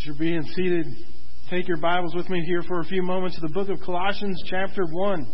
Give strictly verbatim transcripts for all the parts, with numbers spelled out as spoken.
As you're being seated, take your Bibles with me here for a few moments to the book of Colossians chapter one.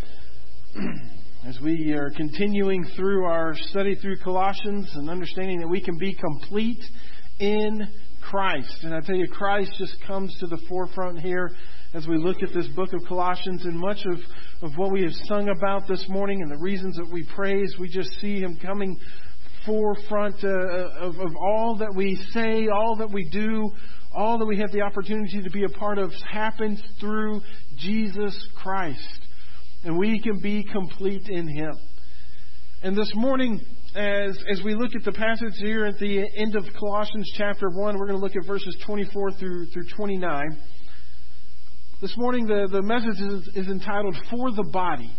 As we are continuing through our study through Colossians and understanding that we can be complete in Christ. And I tell you, Christ just comes to the forefront here as we look at this book of Colossians, and much of, of what we have sung about this morning and the reasons that we praise, we just see Him coming forefront uh, of, of all that we say, all that we do, all that we have the opportunity to be a part of happens through Jesus Christ. And we can be complete in Him. And this morning, as as we look at the passage here at the end of Colossians chapter one, we're going to look at verses twenty-four through, through twenty-nine. This morning, the, the message is, is entitled, For the Body.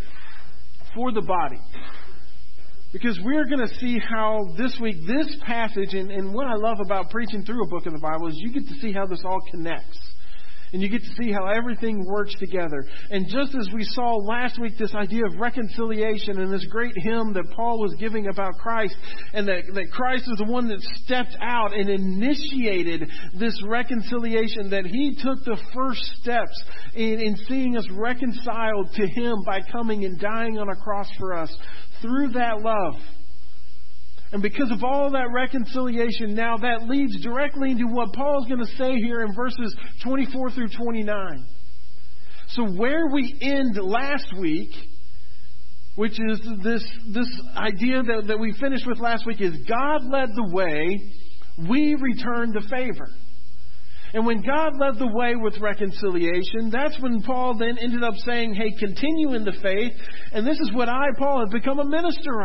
For the Body. Because we're going to see how this week, this passage, and, and what I love about preaching through a book of the Bible is you get to see how this all connects. And you get to see how everything works together. And just as we saw last week, this idea of reconciliation and this great hymn that Paul was giving about Christ, and that, that Christ is the one that stepped out and initiated this reconciliation, that He took the first steps in, in seeing us reconciled to Him by coming and dying on a cross for us. Through that love. And because of all that reconciliation, now that leads directly into what Paul's going to say here in verses twenty-four through twenty-nine. So where we end last week, which is this, this idea that, that we finished with last week, is God led the way, we returned the favor. And when God led the way with reconciliation, that's when Paul then ended up saying, hey, continue in the faith. And this is what I, Paul, have become a minister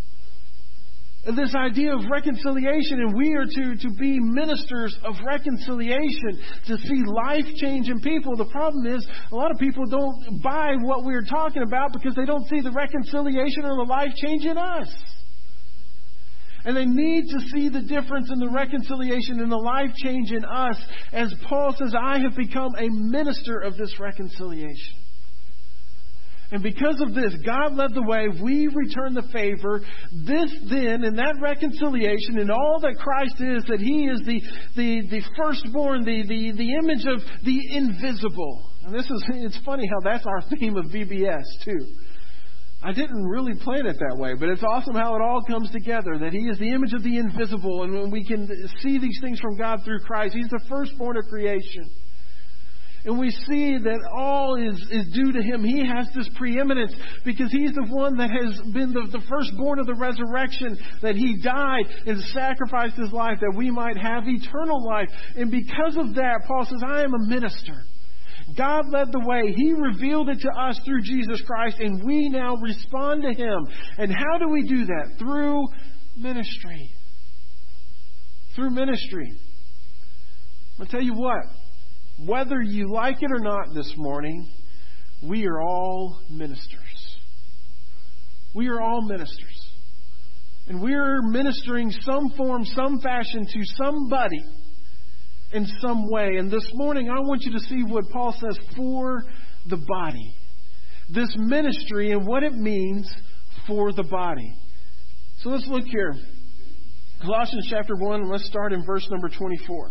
of. This idea of reconciliation, and we are to, to be ministers of reconciliation, to see life change in people. The problem is, a lot of people don't buy what we're talking about because they don't see the reconciliation or the life change in us. And they need to see the difference in the reconciliation and the life change in us. As Paul says, I have become a minister of this reconciliation. And because of this, God led the way. We return the favor. This then, and that reconciliation and all that Christ is, that He is the, the, the firstborn, the, the, the image of the invisible. And this is, it's funny how that's our theme of V B S too. I didn't really plan it that way, but it's awesome how it all comes together, that He is the image of the invisible, and when we can see these things from God through Christ, He's the firstborn of creation. And we see that all is, is due to Him. He has this preeminence because He's the one that has been the, the firstborn of the resurrection, that He died and sacrificed His life that we might have eternal life. And because of that, Paul says, I am a minister. God led the way. He revealed it to us through Jesus Christ, and we now respond to Him. And how do we do that? Through ministry. Through ministry. I'll tell you what, whether you like it or not this morning, we are all ministers. We are all ministers. And we are ministering some form, some fashion to somebody in some way. And this morning I want you to see what Paul says for the body. This ministry and what it means for the body. So let's look here. Colossians chapter one, let's start in verse number twenty-four.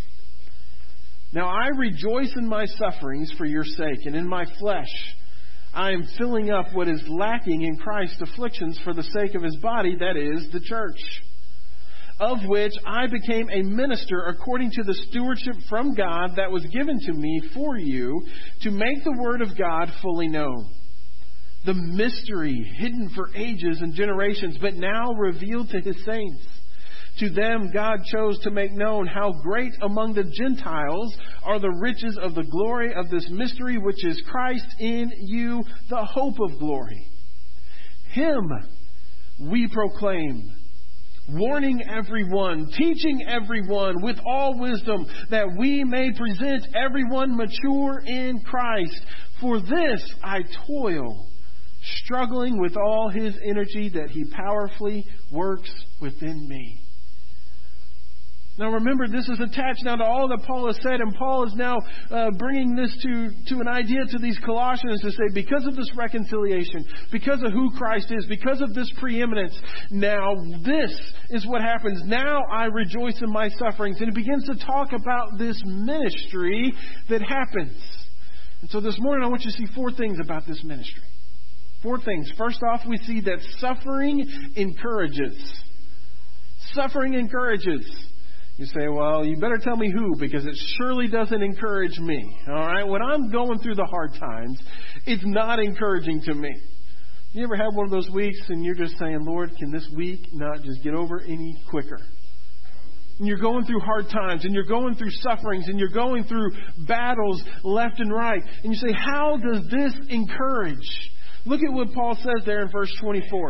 Now I rejoice in my sufferings for your sake, and in my flesh I am filling up what is lacking in Christ's afflictions for the sake of His body, that is, the church, of which I became a minister according to the stewardship from God that was given to me for you, to make the word of God fully known. The mystery hidden for ages and generations, but now revealed to His saints. To them God chose to make known how great among the Gentiles are the riches of the glory of this mystery, which is Christ in you, the hope of glory. Him we proclaim, warning everyone, teaching everyone with all wisdom, that we may present everyone mature in Christ. For this I toil, struggling with all His energy that He powerfully works within me. Now remember, this is attached now to all that Paul has said, and Paul is now uh, bringing this to, to an idea to these Colossians to say, because of this reconciliation, because of who Christ is, because of this preeminence, now this is what happens. Now I rejoice in my sufferings. And he begins to talk about this ministry that happens. And so this morning I want you to see four things about this ministry. Four things. First off, we see that suffering encourages. Suffering encourages. You say, well, you better tell me who, because it surely doesn't encourage me. All right? When I'm going through the hard times, it's not encouraging to me. You ever had one of those weeks and you're just saying, Lord, can this week not just get over any quicker? And you're going through hard times and you're going through sufferings and you're going through battles left and right. And you say, how does this encourage? Look at what Paul says there in verse twenty-four.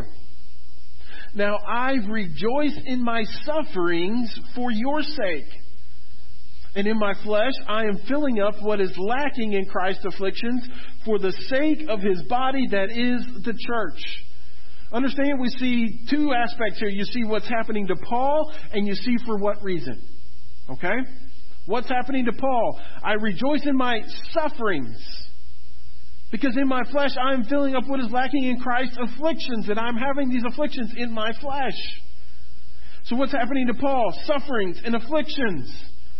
Now I rejoice in my sufferings for your sake. And in my flesh I am filling up what is lacking in Christ's afflictions for the sake of his body, that is the church. Understand, we see two aspects here. You see what's happening to Paul, and you see for what reason. Okay? What's happening to Paul? I rejoice in my sufferings. Because in my flesh, I am filling up what is lacking in Christ's afflictions. And I'm having these afflictions in my flesh. So what's happening to Paul? Sufferings and afflictions.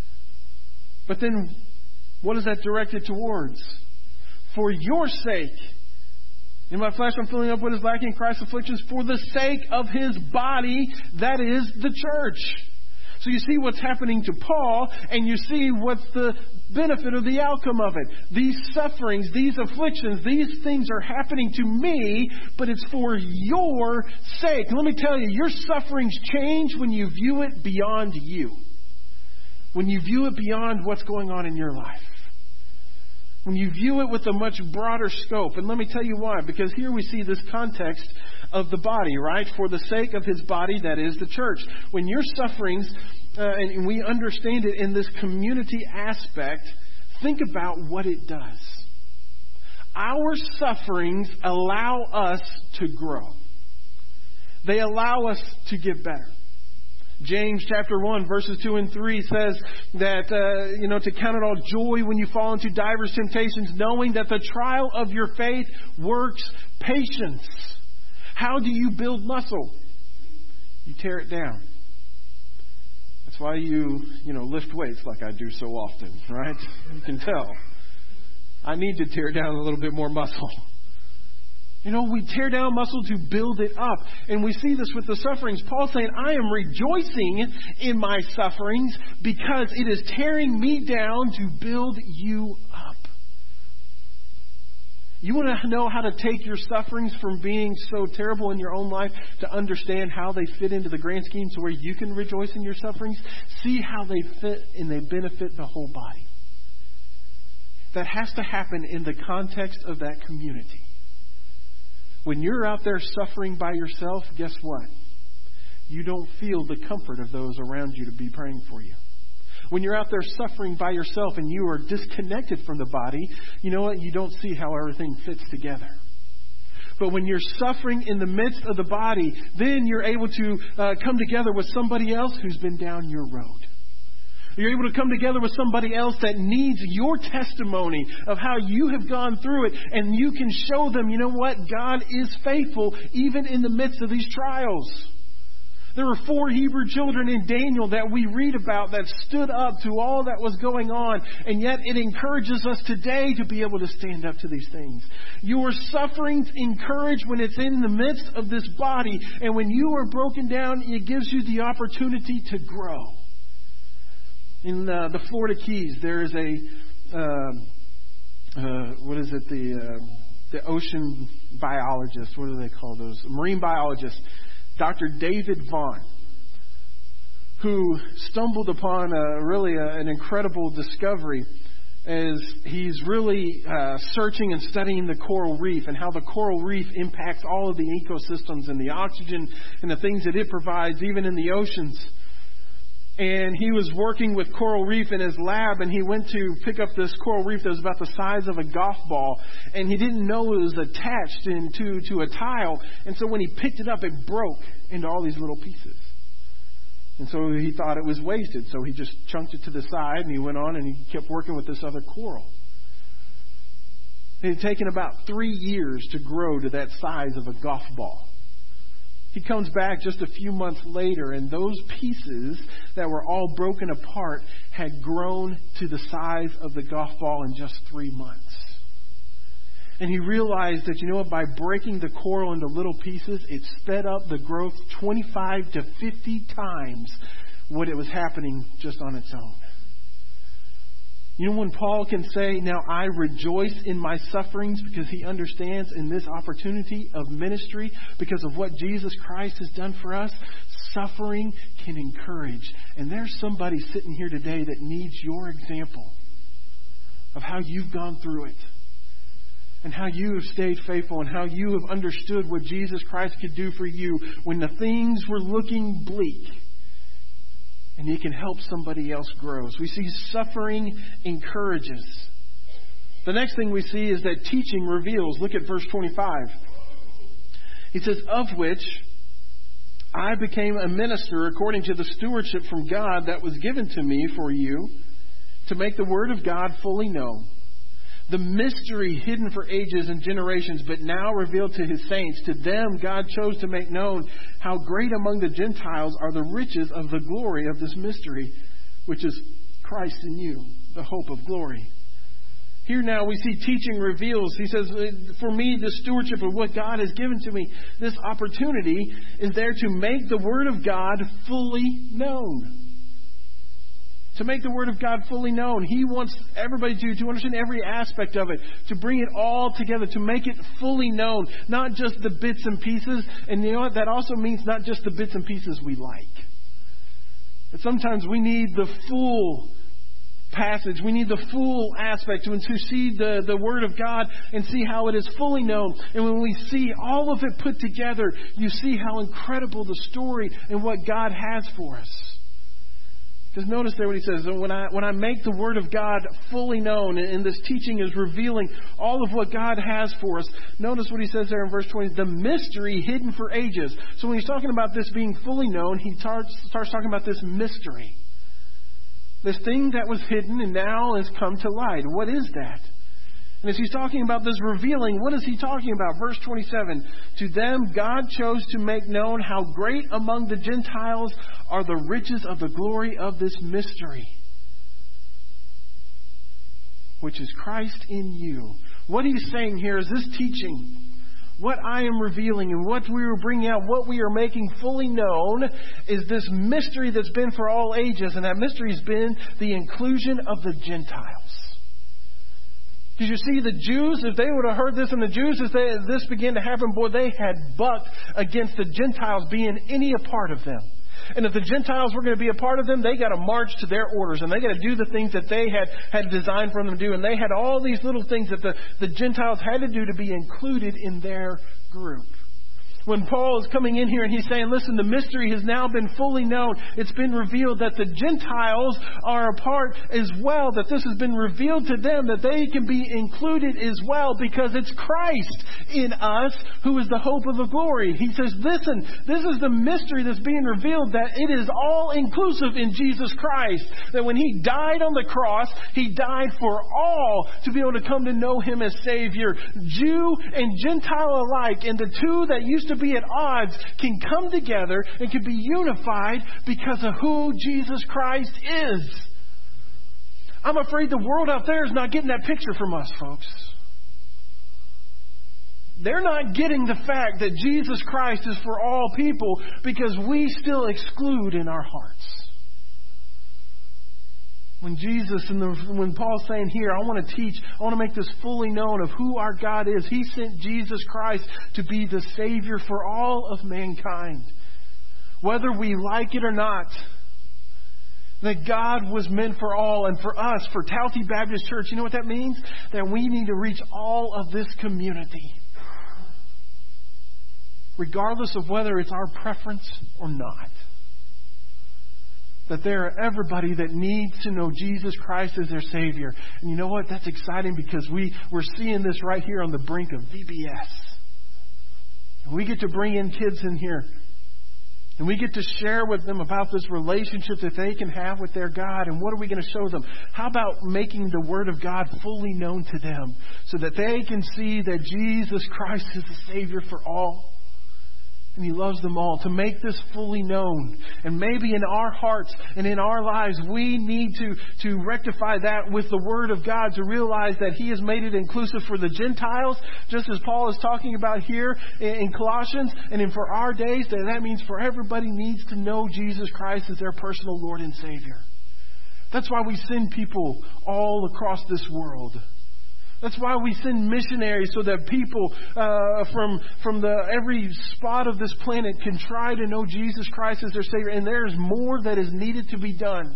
But then, what is that directed towards? For your sake. In my flesh, I'm filling up what is lacking in Christ's afflictions for the sake of his body, that is the church. So you see what's happening to Paul, and you see what's the benefit of the outcome of it. These sufferings, these afflictions, these things are happening to me, but it's for your sake. Let me tell you, your sufferings change when you view it beyond you. When you view it beyond what's going on in your life. When you view it with a much broader scope. And let me tell you why. Because here we see this context of the body, right? For the sake of his body, that is the church. When your sufferings, uh, and we understand it in this community aspect, think about what it does. Our sufferings allow us to grow. They allow us to get better. James chapter one verses two and three says that, uh, you know, to count it all joy when you fall into divers temptations, knowing that the trial of your faith works patience. How do you build muscle? You tear it down. That's why you, you know, lift weights like I do so often, right? You can tell. I need to tear down a little bit more muscle. You know, we tear down muscle to build it up. And we see this with the sufferings. Paul's saying, I am rejoicing in my sufferings because it is tearing me down to build you up. You want to know how to take your sufferings from being so terrible in your own life to understand how they fit into the grand scheme to where you can rejoice in your sufferings? See how they fit and they benefit the whole body. That has to happen in the context of that community. When you're out there suffering by yourself, guess what? You don't feel the comfort of those around you to be praying for you. When you're out there suffering by yourself and you are disconnected from the body, you know what? You don't see how everything fits together. But when you're suffering in the midst of the body, then you're able to uh, come together with somebody else who's been down your road. You're able to come together with somebody else that needs your testimony of how you have gone through it. And you can show them, you know what? God is faithful even in the midst of these trials. There were four Hebrew children in Daniel that we read about that stood up to all that was going on. And yet it encourages us today to be able to stand up to these things. Your sufferings encourage when it's in the midst of this body. And when you are broken down, it gives you the opportunity to grow. In uh, the Florida Keys, there is a, uh, uh, what is it, the uh, the ocean biologist, what do they call those? Marine biologist, Doctor David Vaughn, who stumbled upon a, really a, an incredible discovery as he's really uh, searching and studying the coral reef and how the coral reef impacts all of the ecosystems and the oxygen and the things that it provides, even in the oceans. And he was working with coral reef in his lab, and he went to pick up this coral reef that was about the size of a golf ball, and he didn't know it was attached into to a tile. And so when he picked it up, it broke into all these little pieces. And so he thought it was wasted. So he just chunked it to the side and he went on and he kept working with this other coral. It had taken about three years to grow to that size of a golf ball. He comes back just a few months later, and those pieces that were all broken apart had grown to the size of the golf ball in just three months. And he realized that, you know what, by breaking the coral into little pieces, it sped up the growth twenty-five to fifty times what it was happening just on its own. You know when Paul can say, now I rejoice in my sufferings, because he understands in this opportunity of ministry, because of what Jesus Christ has done for us, suffering can encourage. And there's somebody sitting here today that needs your example of how you've gone through it. And how you have stayed faithful, and how you have understood what Jesus Christ could do for you when the things were looking bleak. And you can help somebody else grow. So we see suffering encourages. The next thing we see is that teaching reveals. Look at verse twenty-five. He says, of which I became a minister according to the stewardship from God that was given to me for you, to make the word of God fully known. The mystery hidden for ages and generations, but now revealed to His saints. To them God chose to make known how great among the Gentiles are the riches of the glory of this mystery, which is Christ in you, the hope of glory. Here now we see teaching reveals. He says, for me, the stewardship of what God has given to me, this opportunity is there to make the Word of God fully known. To make the Word of God fully known. He wants everybody to, to understand every aspect of it. To bring it all together. To make it fully known. Not just the bits and pieces. And you know what? That also means not just the bits and pieces we like. But sometimes we need the full passage. We need the full aspect to, to see the, the Word of God and see how it is fully known. And when we see all of it put together, you see how incredible the story and what God has for us. Because notice there what he says, when I when I make the Word of God fully known, and this teaching is revealing all of what God has for us. Notice what he says there in verse twenty, the mystery hidden for ages. So when he's talking about this being fully known, he starts, starts talking about this mystery. This thing that was hidden and now has come to light. What is that? And as he's talking about this revealing, what is he talking about? Verse twenty-seven, to them God chose to make known how great among the Gentiles are the riches of the glory of this mystery, which is Christ in you. What he's saying here is this teaching, what I am revealing and what we are bringing out, what we are making fully known, is this mystery that's been for all ages. And that mystery has been the inclusion of the Gentiles. Because you see, the Jews, if they would have heard this, and the Jews, as, they, as this began to happen, boy, they had bucked against the Gentiles being any a part of them. And if the Gentiles were going to be a part of them, they got to march to their orders. And they got to do the things that they had, had designed for them to do. And they had all these little things that the, the Gentiles had to do to be included in their group. When Paul is coming in here and he's saying, listen, the mystery has now been fully known. It's been revealed that the Gentiles are a part as well. That this has been revealed to them, that they can be included as well, because it's Christ in us who is the hope of the glory. He says, listen, this is the mystery that's being revealed, that it is all inclusive in Jesus Christ. That when He died on the cross, He died for all to be able to come to know Him as Savior. Jew and Gentile alike, and the two that used to be at odds can come together and can be unified because of who Jesus Christ is. I'm afraid the world out there is not getting that picture from us, folks. They're not getting the fact that Jesus Christ is for all people, because we still exclude in our hearts. When Jesus and the, when Paul's saying here, I want to teach, I want to make this fully known of who our God is. He sent Jesus Christ to be the Savior for all of mankind. Whether we like it or not, that God was meant for all. And for us, for Towthie Baptist Church, you know what that means? That we need to reach all of this community. Regardless of whether it's our preference or not. That there are everybody that needs to know Jesus Christ as their Savior. And you know what? That's exciting, because we, we're seeing this right here on the brink of V B S. And we get to bring in kids in here And we get to share with them about this relationship that they can have with their God. And what are we going to show them? How about making the Word of God fully known to them so that they can see that Jesus Christ is the Savior for all? And He loves them all. To make this fully known. And maybe in our hearts and in our lives, we need to, to rectify that with the Word of God, to realize that He has made it inclusive for the Gentiles, just as Paul is talking about here in Colossians. And in for our days, that, that means for everybody needs to know Jesus Christ as their personal Lord and Savior. That's why we send people all across this world. That's why we send missionaries, so that people uh, from from the every spot of this planet can try to know Jesus Christ as their Savior. And there is more that is needed to be done.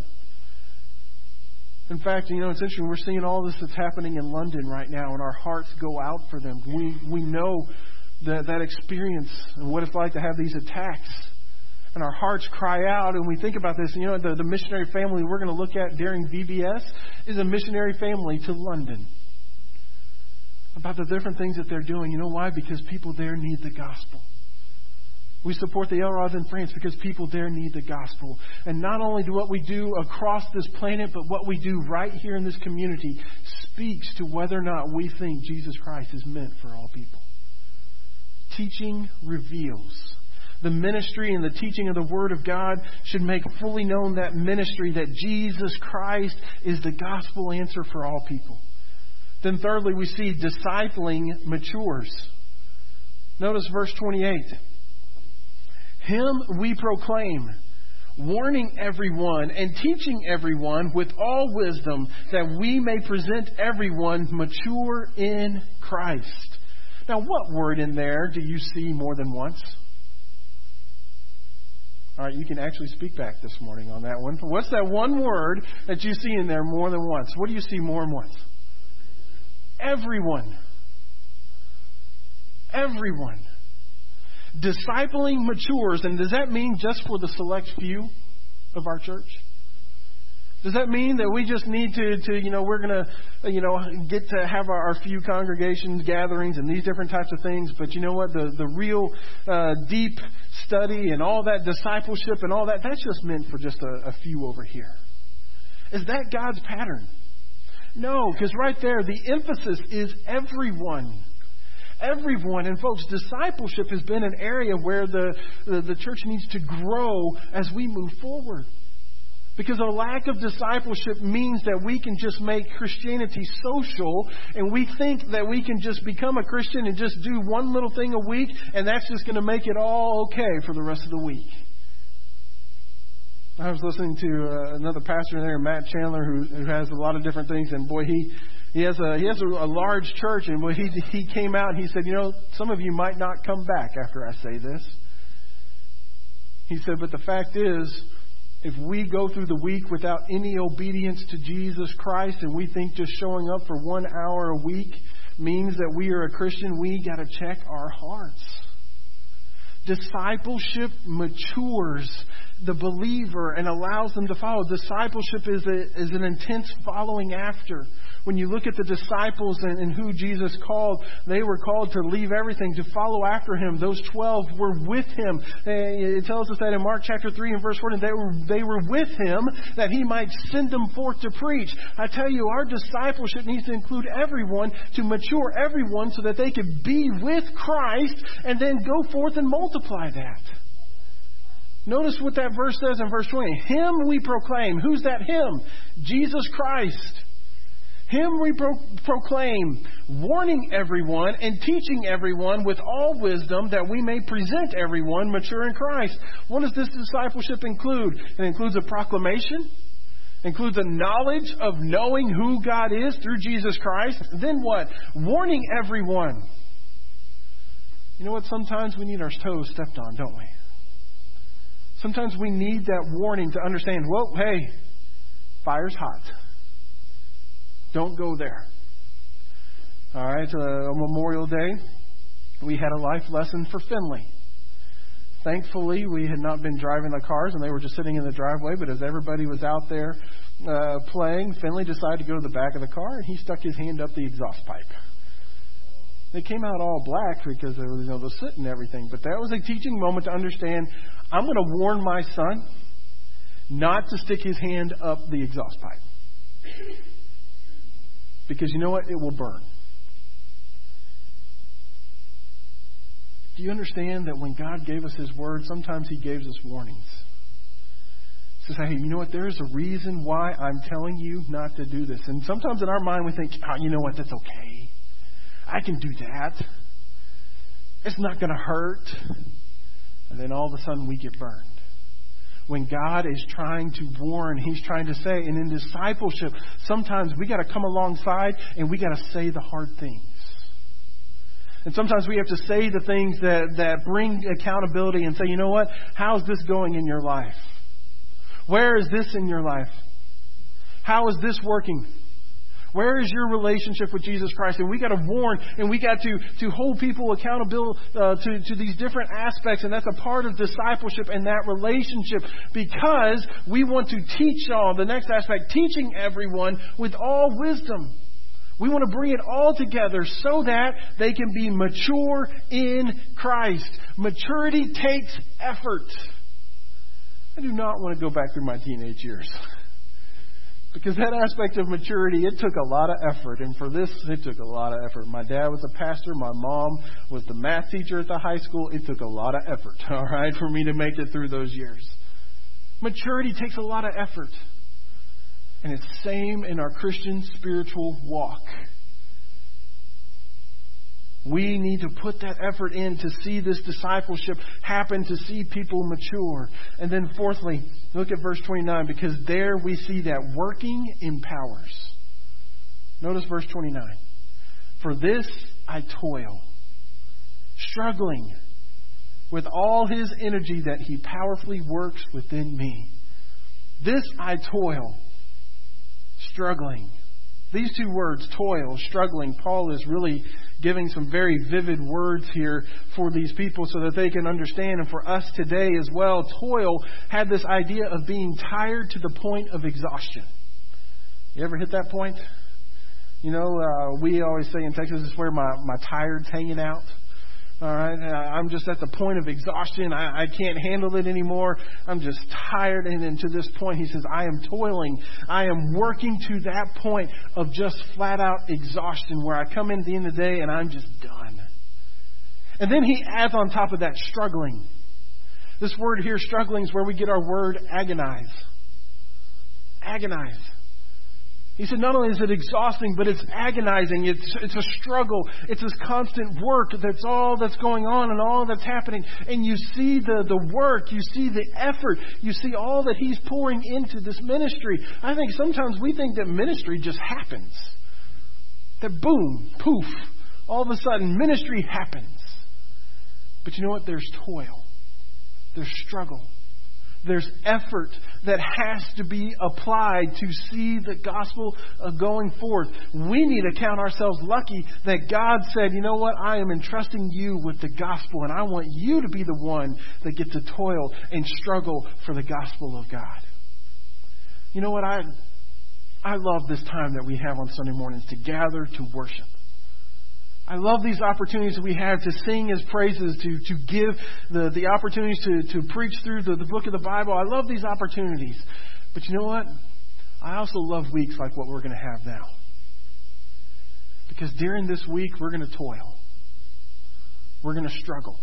In fact, you know, it's interesting. We're seeing all this that's happening in London right now, and our hearts go out for them. We we know that that experience and what it's like to have these attacks. And our hearts cry out, and we think about this. And, you know, the, the missionary family we're going to look at during V B S is a missionary family to London. About the different things that they're doing. You know why? Because people there need the gospel. We support the L R Os in France because people there need the gospel. And not only do what we do across this planet, but what we do right here in this community speaks to whether or not we think Jesus Christ is meant for all people. Teaching reveals. The ministry and the teaching of the Word of God should make fully known that ministry, that Jesus Christ is the gospel answer for all people. Then thirdly, we see discipling matures. Notice verse twenty-eight. Him we proclaim, warning everyone and teaching everyone with all wisdom, that we may present everyone mature in Christ. Now, what word in there do you see more than once? All right, you can actually speak back this morning on that one. What's that one word that you see in there more than once? What do you see more than once? Everyone. Everyone. Discipling matures. And does that mean just for the select few of our church? Does that mean that we just need to, to you know, we're going to, you know, get to have our, our few congregations, gatherings, and these different types of things? But you know what? The, the real uh, deep study and all that discipleship and all that, that's just meant for just a, a few over here. Is that God's pattern? No, because right there, the emphasis is everyone. Everyone. And folks, discipleship has been an area where the, the, the church needs to grow as we move forward. Because a lack of discipleship means that we can just make Christianity social, and we think that we can just become a Christian and just do one little thing a week, and that's just going to make it all okay for the rest of the week. I was listening to uh, another pastor there, Matt Chandler, who, who has a lot of different things, and boy, he he has a he has a, a large church, and boy, he he came out and he said, you know, some of you might not come back after I say this. He said, but the fact is, if we go through the week without any obedience to Jesus Christ, and we think just showing up for one hour a week means that we are a Christian, we got to check our hearts. Discipleship matures the believer and allows them to follow. Discipleship is a, is an intense following after. When you look at the disciples and, and who Jesus called, they were called to leave everything, to follow after Him. Those twelve were with Him. It tells us that in Mark chapter three and verse fourteen, they were, they were with Him that He might send them forth to preach. I tell you, our discipleship needs to include everyone, to mature everyone so that they can be with Christ and then go forth and multiply that. Notice what that verse says in verse twenty. Him we proclaim. Who's that Him? Jesus Christ. Him we pro- proclaim, warning everyone and teaching everyone with all wisdom, that we may present everyone mature in Christ. What does this discipleship include? It includes a proclamation. It includes a knowledge of knowing who God is through Jesus Christ. Then what? Warning everyone. You know what? Sometimes we need our toes stepped on, don't we? Sometimes we need that warning to understand, whoa, hey, fire's hot. Don't go there. All right, uh, on Memorial Day, we had a life lesson for Finley. Thankfully, we had not been driving the cars, and they were just sitting in the driveway. But as everybody was out there uh, playing, Finley decided to go to the back of the car, and he stuck his hand up the exhaust pipe. It came out all black because of, you know, the soot and everything. But that was a teaching moment to understand, I'm going to warn my son not to stick his hand up the exhaust pipe. Because you know what? It will burn. Do you understand that when God gave us His Word, sometimes He gives us warnings? He says, hey, you know what? There is a reason why I'm telling you not to do this. And sometimes in our mind we think, oh, you know what? That's okay. I can do that. It's not going to hurt. And then all of a sudden we get burned. When God is trying to warn, He's trying to say, and in discipleship, sometimes we got to come alongside and we got to say the hard things. And sometimes we have to say the things that, that bring accountability and say, you know what? How's this going in your life? Where is this in your life? How is this working? Where is your relationship with Jesus Christ? And we got to warn and we got to, to hold people accountable uh, to, to these different aspects. And that's a part of discipleship and that relationship, because we want to teach all, the next aspect, teaching everyone with all wisdom. We want to bring it all together so that they can be mature in Christ. Maturity takes effort. I do not want to go back through my teenage years. Because that aspect of maturity, it took a lot of effort. And for this, it took a lot of effort. My dad was a pastor. My mom was the math teacher at the high school. It took a lot of effort, all right, for me to make it through those years. Maturity takes a lot of effort. And it's the same in our Christian spiritual walk. We need to put that effort in to see this discipleship happen, to see people mature. And then fourthly, look at verse twenty-nine, because there we see that working empowers. Notice verse twenty-nine. For this I toil, struggling with all His energy that He powerfully works within me. This I toil, struggling. These two words, toil, struggling, Paul is really giving some very vivid words here for these people so that they can understand. And for us today as well, toil had this idea of being tired to the point of exhaustion. You ever hit that point? You know, uh, we always say in Texas, this is where my, my tired's hanging out. All right, I'm just at the point of exhaustion. I, I can't handle it anymore. I'm just tired. And then to this point, he says, I am toiling. I am working to that point of just flat out exhaustion where I come in at the end of the day and I'm just done. And then he adds on top of that, struggling. This word here, struggling, is where we get our word agonize. Agonize. He said not only is it exhausting, but it's agonizing. It's it's a struggle. It's this constant work. That's all that's going on and all that's happening. And you see the, the work. You see the effort. You see all that He's pouring into this ministry. I think sometimes we think that ministry just happens. That boom, poof, all of a sudden ministry happens. But you know what? There's toil. There's struggle. There's effort that has to be applied to see the gospel going forth. We need to count ourselves lucky that God said, you know what? I am entrusting you with the gospel, and I want you to be the one that gets to toil and struggle for the gospel of God. You know what? I, I love this time that we have on Sunday mornings to gather to worship. I love these opportunities that we have to sing His praises, to, to give the, the opportunities to, to preach through the, the book of the Bible. I love these opportunities. But you know what? I also love weeks like what we're going to have now. Because during this week, we're going to toil. We're going to struggle.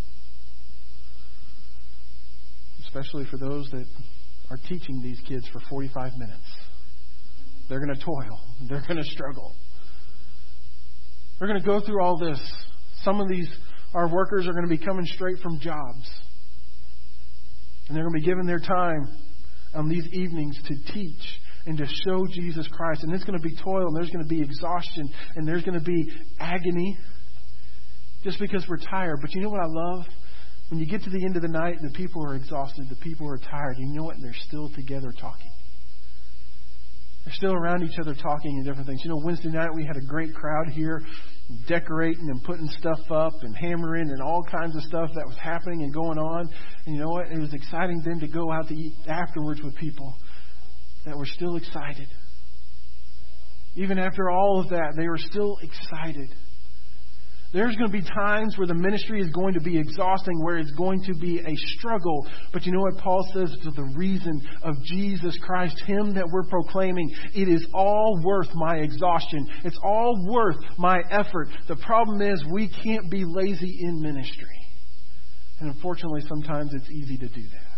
Especially for those that are teaching these kids for forty-five minutes. They're going to toil. They're going to struggle. We're going to go through all this. Some of these, our workers are going to be coming straight from jobs. And they're going to be giving their time on these evenings to teach and to show Jesus Christ. And it's going to be toil, and there's going to be exhaustion, and there's going to be agony just because we're tired. But you know what I love? When you get to the end of the night and the people are exhausted, the people are tired, you know what? And they're still together talking. They're still around each other talking and different things. You know, Wednesday night we had a great crowd here decorating and putting stuff up and hammering and all kinds of stuff that was happening and going on. And you know what? It was exciting then to go out to eat afterwards with people that were still excited. – Even after all of that, they were still excited. There's going to be times where the ministry is going to be exhausting, where it's going to be a struggle. But you know what Paul says? For the reason of Jesus Christ, Him that we're proclaiming, it is all worth my exhaustion. It's all worth my effort. The problem is we can't be lazy in ministry. And unfortunately, sometimes it's easy to do that.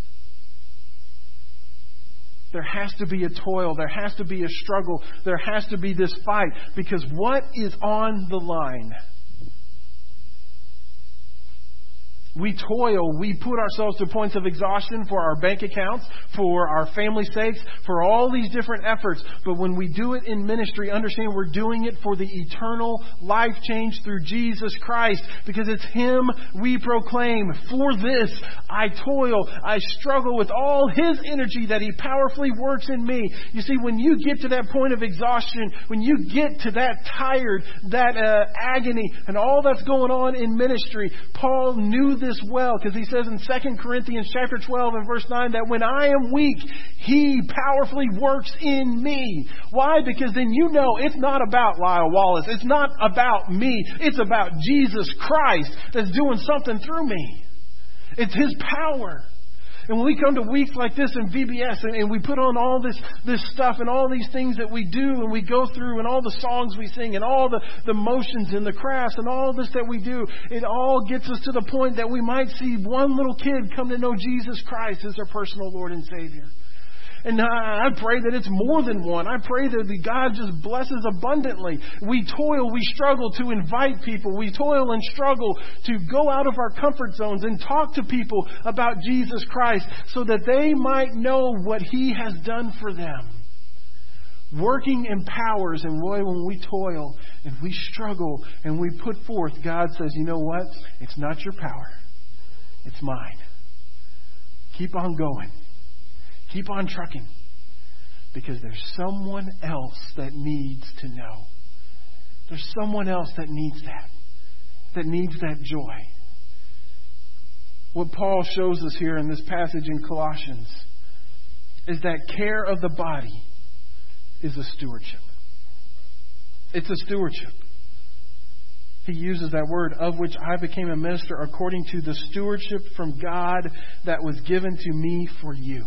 There has to be a toil. There has to be a struggle. There has to be this fight. Because what is on the line? We toil, we put ourselves to points of exhaustion for our bank accounts, for our family's sakes, for all these different efforts. But when we do it in ministry, understand we're doing it for the eternal life change through Jesus Christ, because it's Him we proclaim. For this, I toil, I struggle with all His energy that He powerfully works in me. You see, when you get to that point of exhaustion, when you get to that tired, that uh, agony, and all that's going on in ministry, Paul knew this well, because he says in Second Corinthians chapter twelve and verse nine that when I am weak, He powerfully works in me. Why? Because then you know it's not about Lyle Wallace. It's not about me. It's about Jesus Christ that's doing something through me. It's His power. And when we come to weeks like this in V B S and, and we put on all this, this stuff and all these things that we do and we go through and all the songs we sing and all the, the motions and the crafts and all this that we do, it all gets us to the point that we might see one little kid come to know Jesus Christ as their personal Lord and Savior. And I pray that it's more than one. I pray that God just blesses abundantly. We toil, we struggle to invite people. We toil and struggle to go out of our comfort zones and talk to people about Jesus Christ so that they might know what He has done for them. Working empowers, and boy, when we toil and we struggle and we put forth, God says, you know what? It's not your power. It's mine. Keep on going. Keep on trucking, because there's someone else that needs to know. There's someone else that needs that, that needs that joy. What Paul shows us here in this passage in Colossians is that care of the body is a stewardship. It's a stewardship. He uses that word, of which I became a minister according to the stewardship from God that was given to me for you.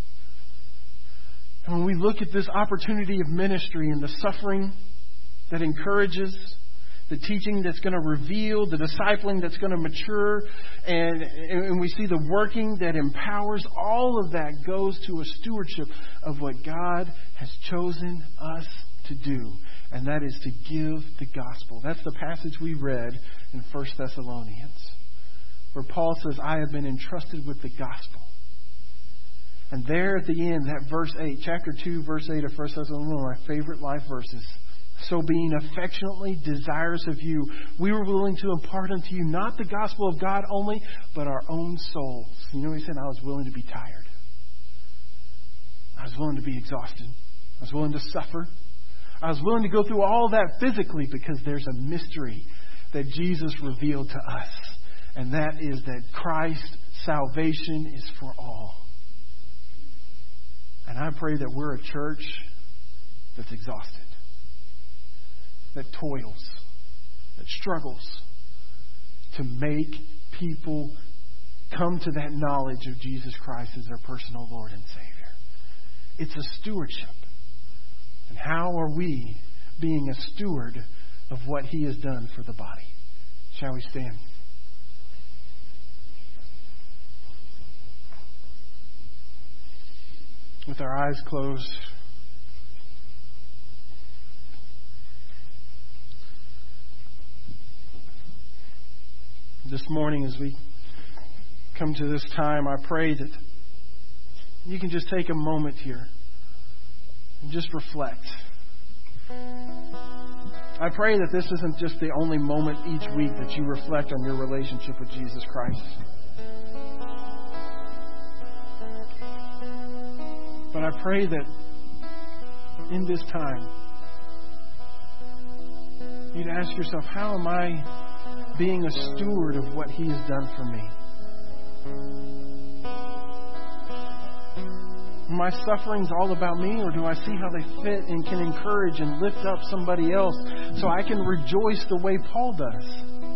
And when we look at this opportunity of ministry and the suffering that encourages, the teaching that's going to reveal, the discipling that's going to mature, and, and we see the working that empowers, all of that goes to a stewardship of what God has chosen us to do. And that is to give the gospel. That's the passage we read in First Thessalonians, where Paul says, I have been entrusted with the gospel. And there at the end, that verse eight, chapter two, verse eight of First Thessalonians, one of my favorite life verses. So being affectionately desirous of you, we were willing to impart unto you not the gospel of God only, but our own souls. You know what he said? I was willing to be tired. I was willing to be exhausted. I was willing to suffer. I was willing to go through all that physically, because there's a mystery that Jesus revealed to us. And that is that Christ's salvation is for all. And I pray that we're a church that's exhausted, that toils, that struggles to make people come to that knowledge of Jesus Christ as their personal Lord and Savior. It's a stewardship. And how are we being a steward of what He has done for the body? Shall we stand? With our eyes closed, this morning as we come to this time, I pray that you can just take a moment here and just reflect. I pray that this isn't just the only moment each week that you reflect on your relationship with Jesus Christ. But I pray that in this time, you'd ask yourself, how am I being a steward of what He has done for me? Are my sufferings all about me, or do I see how they fit and can encourage and lift up somebody else so I can rejoice the way Paul does?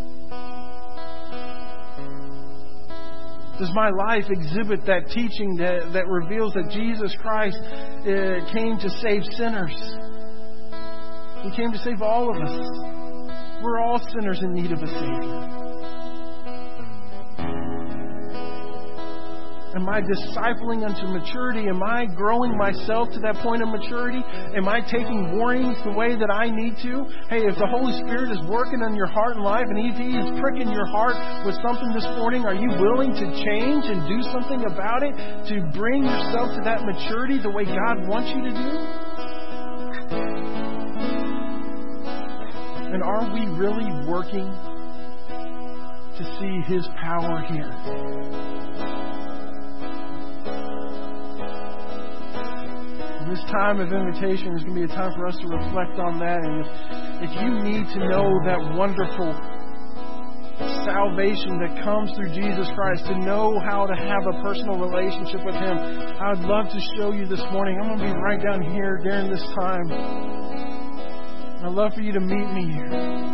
Does my life exhibit that teaching that, that reveals that Jesus Christ uh, came to save sinners? He came to save all of us. We're all sinners in need of a Savior. Am I discipling unto maturity? Am I growing myself to that point of maturity? Am I taking warnings the way that I need to? Hey, if the Holy Spirit is working on your heart and life, and if He is pricking your heart with something this morning, are you willing to change and do something about it to bring yourself to that maturity the way God wants you to do? And are we really working to see His power here? This time of invitation is going to be a time for us to reflect on that. And if, if you need to know that wonderful salvation that comes through Jesus Christ, to know how to have a personal relationship with Him, I would love to show you this morning. I'm going to be right down here during this time. I'd love for you to meet me here.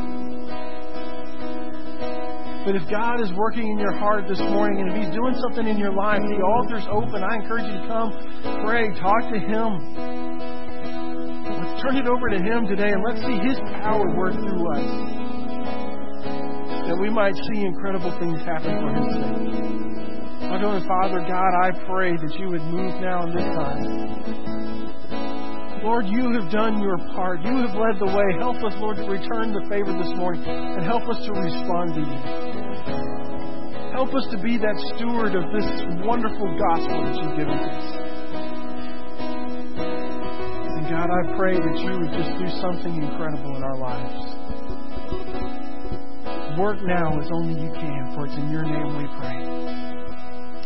But if God is working in your heart this morning, and if He's doing something in your life, the altar's open. I encourage you to come, pray, talk to Him. Let's turn it over to Him today, and let's see His power work through us, that we might see incredible things happen for His sake. Our Heavenly Father, God, I pray that You would move now in this time. Lord, You have done Your part. You have led the way. Help us, Lord, to return the favor this morning, and help us to respond to You. Help us to be that steward of this wonderful gospel that You've given to us. And God, I pray that You would just do something incredible in our lives. Work now as only You can, for it's in Your name we pray.